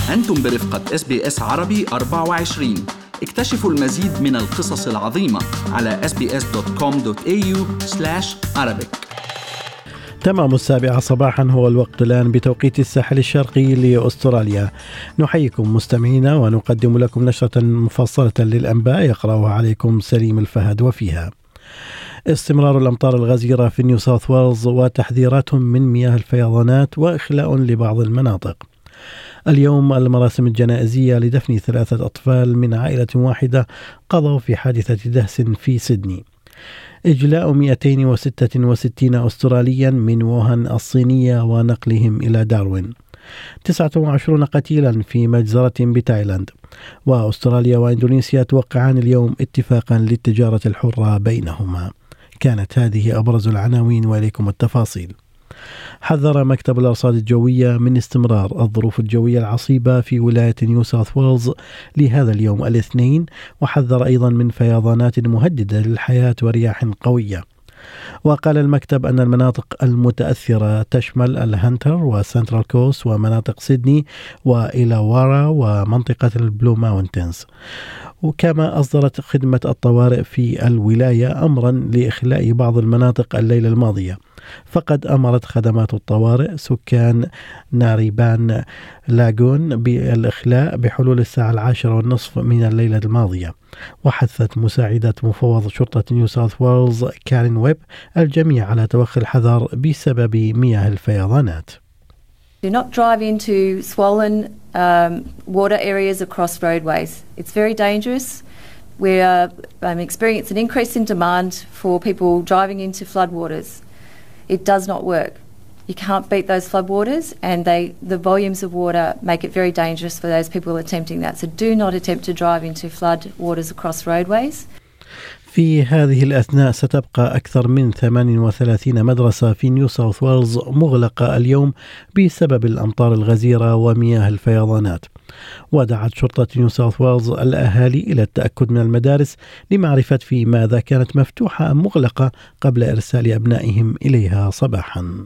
أنتم برفقة SBS عربي 24. اكتشفوا المزيد من القصص العظيمة على sbs.com.au/arabic. تمام 7 صباحا هو الوقت الآن بتوقيت الساحل الشرقي لأستراليا. نحييكم مستمعينا ونقدم لكم نشرة مفصلة للأنباء يقرأها عليكم سليم الفهد. وفيها استمرار الأمطار الغزيرة في نيو ساوث ويلز وتحذيرات من مياه الفيضانات وإخلاء لبعض المناطق. اليوم المراسم الجنائزية لدفن 3 أطفال من عائلة واحدة قضوا في حادثة دهس في سيدني. إجلاء 266 أستراليا من ووهان الصينية ونقلهم إلى داروين. 29 قتيلا في مجزرة بتايلاند. وأستراليا وإندونيسيا توقعان اليوم اتفاقا للتجارة الحرة بينهما. كانت هذه أبرز العناوين وإليكم التفاصيل. حذر مكتب الأرصاد الجوية من استمرار الظروف الجوية العصيبة في ولاية نيو ساوث ويلز لهذا اليوم الاثنين، وحذر أيضا من فيضانات مهددة للحياة ورياح قوية. وقال المكتب أن المناطق المتأثرة تشمل الهانتر وسنترال كوست ومناطق سيدني وإيلاوارا ومنطقة البلو ماونتينز. وكما أصدرت خدمة الطوارئ في الولاية أمرا لإخلاء بعض المناطق الليلة الماضية، فقد أمرت خدمات الطوارئ سكان ناريبان لاغون بالإخلاء بحلول الساعة 10:30 من الليلة الماضية. وحثت مساعدة مفوض شرطة نيو ساوث ويلز كارين ويب الجميع على توخي الحذر بسبب مياه الفيضانات. Do not drive into swollen water areas across roadways. It's very dangerous. We are experiencing an increase in demand for people driving into floodwaters. It does not work. You can't beat those floodwaters, and the volumes of water make it very dangerous for those people attempting that. So do not attempt to drive into floodwaters across roadways. في هذه الأثناء ستبقى أكثر من 38 مدرسة في نيو ساوث ويلز مغلقة اليوم بسبب الأمطار الغزيرة ومياه الفيضانات. ودعت شرطة نيو ساوث ويلز الأهالي إلى التأكد من المدارس لمعرفة في ماذا كانت مفتوحة أم مغلقة قبل إرسال أبنائهم إليها صباحا.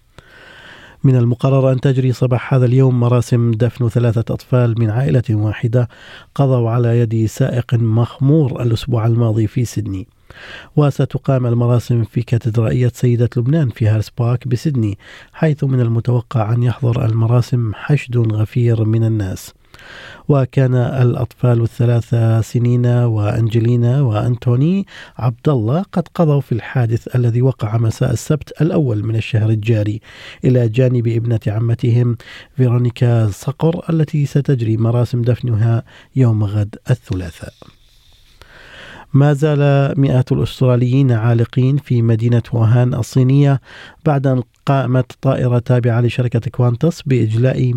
من المقرر أن تجري صباح هذا اليوم مراسم دفن 3 أطفال من عائلة واحدة قضوا على يد سائق مخمور الأسبوع الماضي في سيدني. وستقام المراسم في كاتدرائية سيدة لبنان في هارس بارك بسيدني، حيث من المتوقع أن يحضر المراسم حشد غفير من الناس. وكان الأطفال 3 سنينا وأنجلينا وأنتوني عبد الله قد قضوا في الحادث الذي وقع مساء السبت الأول من الشهر الجاري، إلى جانب ابنة عمتهم فيرونيكا صقر التي ستجري مراسم دفنها يوم غد الثلاثاء. ما زال مئات الأستراليين عالقين في مدينة ووهان الصينية بعد أن قامت طائرة تابعة لشركة كوانتس بإجلاء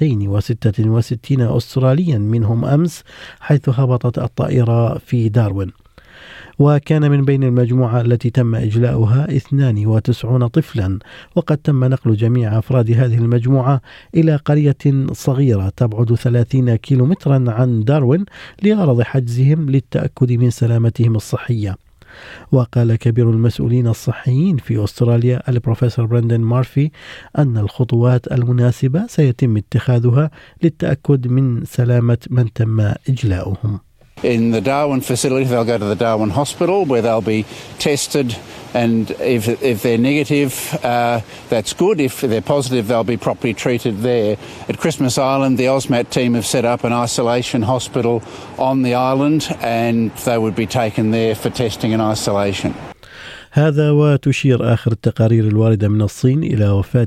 266 أستراليا منهم أمس، حيث هبطت الطائرة في داروين. وكان من بين المجموعة التي تم إجلاؤها 92 طفلا، وقد تم نقل جميع أفراد هذه المجموعة إلى قرية صغيرة تبعد 30 كيلومترا عن داروين لغرض حجزهم للتأكد من سلامتهم الصحية. وقال كبير المسؤولين الصحيين في أستراليا البروفيسور براندن مارفي أن الخطوات المناسبة سيتم اتخاذها للتأكد من سلامة من تم إجلاؤهم. In the Darwin facility, they'll go to the Darwin Hospital where they'll be tested, and if they're negative, that's good. If they're positive, they'll be properly treated there. At Christmas Island, the AUSMAT team have set up an isolation hospital on the island, and they would be taken there for testing and isolation. هذا وتشير آخر التقارير الواردة من الصين إلى وفاة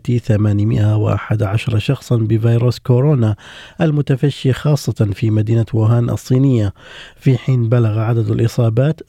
811 شخصا بفيروس كورونا المتفشي خاصة في مدينة ووهان الصينية، في حين بلغ عدد الإصابات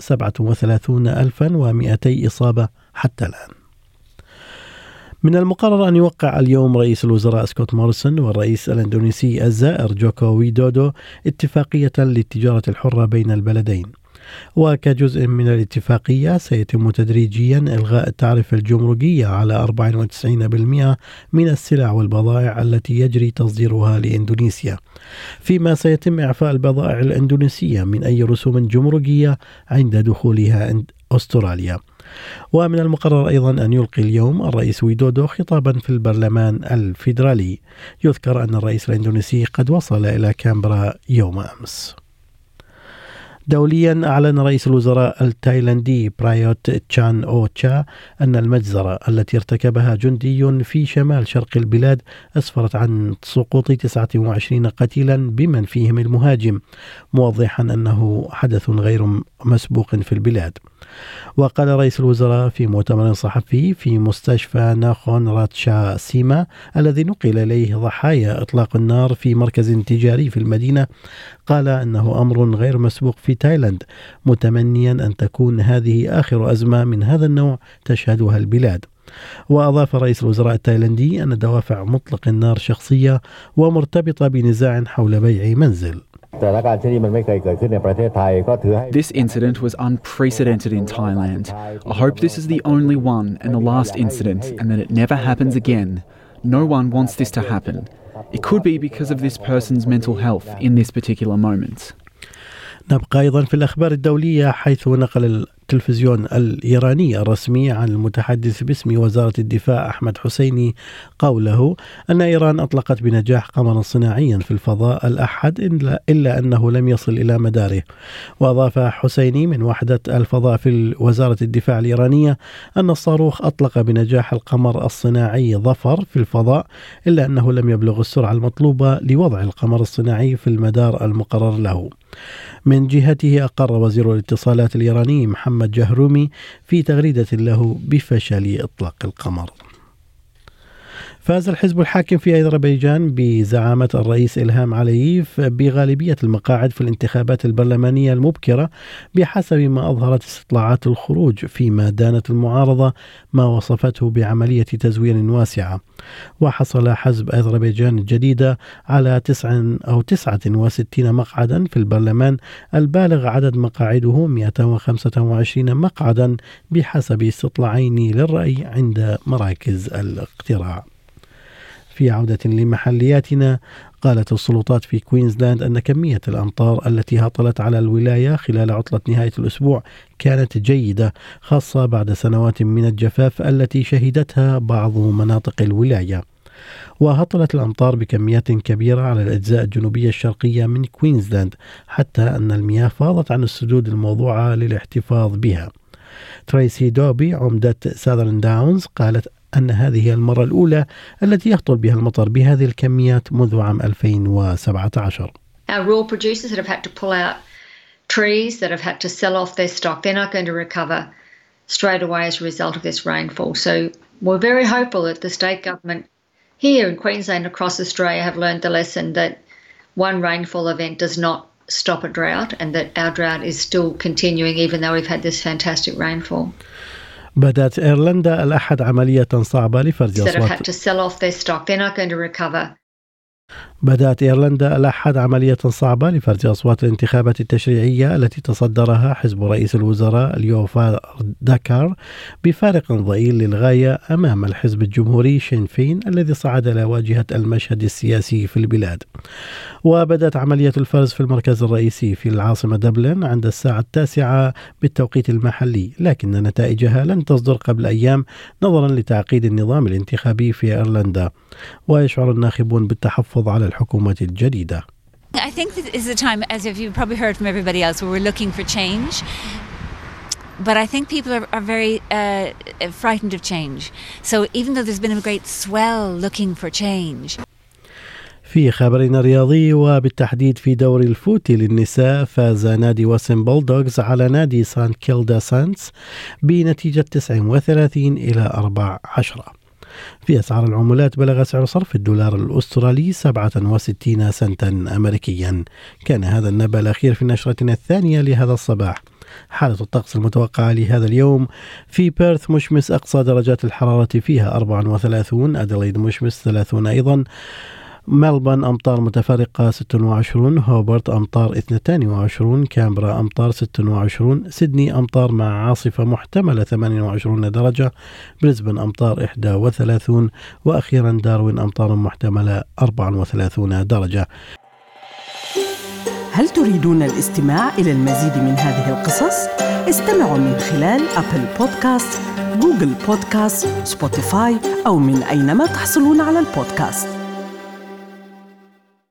37,200 إصابة حتى الآن. من المقرر أن يوقع اليوم رئيس الوزراء سكوت موريسون والرئيس الإندونيسي الزائر جوكو ويدودو اتفاقية للتجارة الحرة بين البلدين. وكجزء من الاتفاقية سيتم تدريجيا إلغاء التعرفة الجمركية على 94% من السلع والبضائع التي يجري تصديرها لإندونيسيا، فيما سيتم إعفاء البضائع الإندونيسية من أي رسوم جمركية عند دخولها أستراليا. ومن المقرر أيضا أن يلقي اليوم الرئيس ويدودو خطابا في البرلمان الفيدرالي. يذكر أن الرئيس الإندونيسي قد وصل إلى كامبرا يوم أمس. دوليا أعلن رئيس الوزراء التايلاندي برايوت تشان أو تشا أن المجزرة التي ارتكبها جندي في شمال شرق البلاد أسفرت عن سقوط 29 قتيلا بمن فيهم المهاجم، موضحا أنه حدث غير مسبوق في البلاد. وقال رئيس الوزراء في مؤتمر صحفي في مستشفى ناخون راتشا سيما الذي نقل إليه ضحايا إطلاق النار في مركز تجاري في المدينة، قال أنه أمر غير مسبوق في تايلاند، متمنيا أن تكون هذه آخر أزمة من هذا النوع تشهدها البلاد. وأضاف رئيس الوزراء التايلندي أن دوافع مطلق النار شخصية ومرتبطة بنزاع حول بيع منزل. This incident was unprecedented in Thailand. I hope this is the only one and the last incident and that it never happens again. No one wants this to happen. It could be because of this person's mental health in this particular moment. نبقى أيضا في الأخبار الدولية، حيث نقل التلفزيون الإيراني الرسمي عن المتحدث باسم وزارة الدفاع أحمد حسيني قوله أن إيران أطلقت بنجاح قمرا صناعيا في الفضاء الأحد إلا أنه لم يصل إلى مداره. وأضاف حسيني من وحدة الفضاء في وزارة الدفاع الإيرانية أن الصاروخ أطلق بنجاح القمر الصناعي ظفر في الفضاء، إلا أنه لم يبلغ السرعة المطلوبة لوضع القمر الصناعي في المدار المقرر له. من جهته أقر وزير الاتصالات الإيراني محمد جهرومي في تغريدة له بفشل إطلاق القمر. فاز الحزب الحاكم في أذربيجان بزعامة الرئيس إلهام علييف بغالبية المقاعد في الانتخابات البرلمانية المبكرة بحسب ما أظهرت استطلاعات الخروج، فيما دانت المعارضة ما وصفته بعملية تزوير واسعة. وحصل حزب أذربيجان الجديدة على 69 مقعدا في البرلمان، البالغ عدد مقاعده 125 مقعدا بحسب استطلاعين للرأي عند مراكز الاقتراع. في عودة لمحلياتنا، قالت السلطات في كوينزلاند أن كمية الأمطار التي هطلت على الولاية خلال عطلة نهاية الأسبوع كانت جيدة، خاصة بعد سنوات من الجفاف التي شهدتها بعض مناطق الولاية. وهطلت الأمطار بكميات كبيرة على الأجزاء الجنوبية الشرقية من كوينزلاند، حتى أن المياه فاضت عن السدود الموضوعة للاحتفاظ بها. تريسي دوبي عمدة ساذرن داونز قالت أن هذه هي المرة الأولى التي يهطل بها المطر بهذه الكميات منذ عام 2017. Our rural producers that have had to pull out trees, that have had to sell off their stock, they're not going to recover straight away as a result of this rainfall. So we're very hopeful that the state government here in Queensland and across Australia have learned the lesson that one rainfall event does not stop a drought, and that our drought is still continuing even though we've had this fantastic rainfall. بدأت إيرلندا الأحد عملية صعبة لفرز أصوات بدأت إيرلندا الأحد عملية صعبة لفرز أصوات الانتخابات التشريعية التي تصدرها حزب رئيس الوزراء ليوفا داكار بفارق ضئيل للغاية أمام الحزب الجمهوري شين فين الذي صعد إلى واجهة المشهد السياسي في البلاد. وبدأت عملية الفرز في المركز الرئيسي في العاصمة دبلن عند الساعة 9 بالتوقيت المحلي، لكن نتائجها لن تصدر قبل أيام نظرا لتعقيد النظام الانتخابي في إيرلندا. ويشعر الناخبون بالتحفظ على الحكومة الجديدة. I think this is a time, as you've probably heard from everybody else, where we're looking for change. But I think people are very frightened of change. So even though there's been a great swell looking for change. في خبرنا الرياضي وبالتحديد في دوري الفوتي للنساء، فاز نادي واسن بولدوغز على نادي سان كيلدا سانس بنتيجة 39-14. في أسعار العملات بلغ سعر صرف الدولار الأسترالي 67 سنتا أمريكيا. كان هذا النبأ الأخير في نشرتنا الثانية لهذا الصباح. حالة الطقس المتوقعة لهذا اليوم: في بيرث مشمس أقصى درجات الحرارة فيها 34، أديلايد مشمس 30 أيضا، ملبون أمطار متفرقة 26، هوبرت أمطار 22، كامبرا أمطار 26، سيدني أمطار مع عاصفة محتملة 28 درجة، بريسبن أمطار 31، وأخيرا داروين أمطار محتملة 34 درجة. هل تريدون الاستماع إلى المزيد من هذه القصص؟ استمعوا من خلال أبل بودكاست، جوجل بودكاست، سبوتيفاي أو من أينما تحصلون على البودكاست.